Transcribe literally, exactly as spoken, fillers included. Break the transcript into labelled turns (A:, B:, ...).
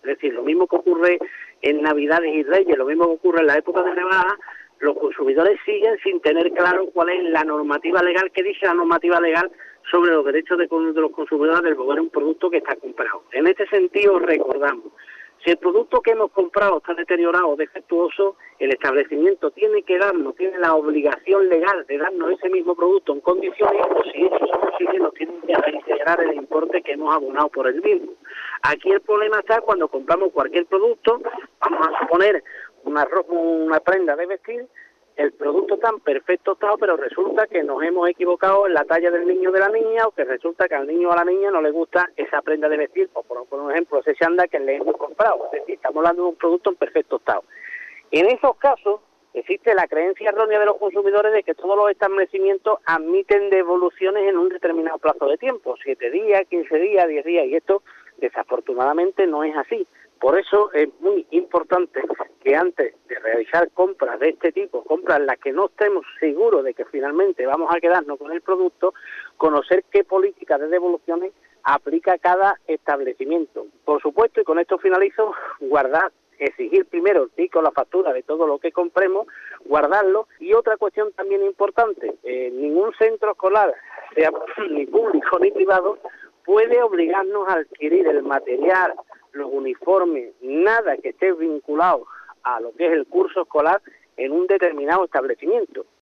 A: Es decir, lo mismo que ocurre en Navidades y Reyes, lo mismo que ocurre en la época de rebaja, los consumidores siguen sin tener claro cuál es la normativa legal, que dice la normativa legal sobre los derechos de, de los consumidores del beber un producto que está comprado. En este sentido, recordamos, si el producto que hemos comprado está deteriorado o defectuoso, el establecimiento tiene que darnos, tiene la obligación legal de darnos ese mismo producto en condiciones, o si eso es posible, nos tienen que reintegrar el importe que hemos abonado por el mismo. Aquí el problema está cuando compramos cualquier producto, vamos a suponer una, una prenda de vestir, el producto está en perfecto estado, pero resulta que nos hemos equivocado en la talla del niño o de la niña, o que resulta que al niño o a la niña no le gusta esa prenda de vestir, o por, por ejemplo ese chándal que le hemos comprado. Es decir, estamos hablando de un producto en perfecto estado. En esos casos existe la creencia errónea de los consumidores de que todos los establecimientos admiten devoluciones en un determinado plazo de tiempo, siete días, quince días, diez días, y esto desafortunadamente no es así. Por eso es muy importante que antes de realizar compras de este tipo, compras en las que no estemos seguros de que finalmente vamos a quedarnos con el producto, conocer qué política de devoluciones aplica cada establecimiento. Por supuesto, y con esto finalizo, guardar, exigir primero el ticket o la factura de todo lo que compremos, guardarlo. Y otra cuestión también importante, eh, ningún centro escolar, sea ni público ni privado, puede obligarnos a adquirir el material, los uniformes, nada que esté vinculado a lo que es el curso escolar en un determinado establecimiento.